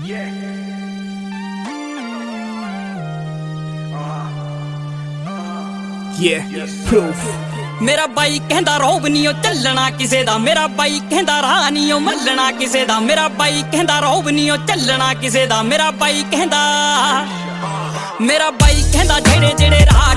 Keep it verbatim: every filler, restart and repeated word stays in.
Yeah, proof. ਮੇਰਾ ਬਾਈ ਕਹਿੰਦਾ ਰੋਬ ਨੀ ਓ ਚੱਲਣਾ ਕਿਸੇ ਦਾ, ਮੇਰਾ ਬਾਈ ਕਹਿੰਦਾ ਰਾਹ ਨੀ ਓ ਮੱਲਣਾ ਕਿਸੇ ਦਾ, ਮੇਰਾ ਬਾਈ ਕਹਿੰਦਾ ਰੋਬ ਨੀ ਓ ਚੱਲਣਾ ਕਿਸੇ ਦਾ, ਮੇਰਾ ਬਾਈ ਕਹਿੰਦਾ ਮੇਰਾ ਬਾਈ ਕਹਿੰਦਾ ਜਿਹੜੇ ਜਿਹੜੇ ਰਾਹ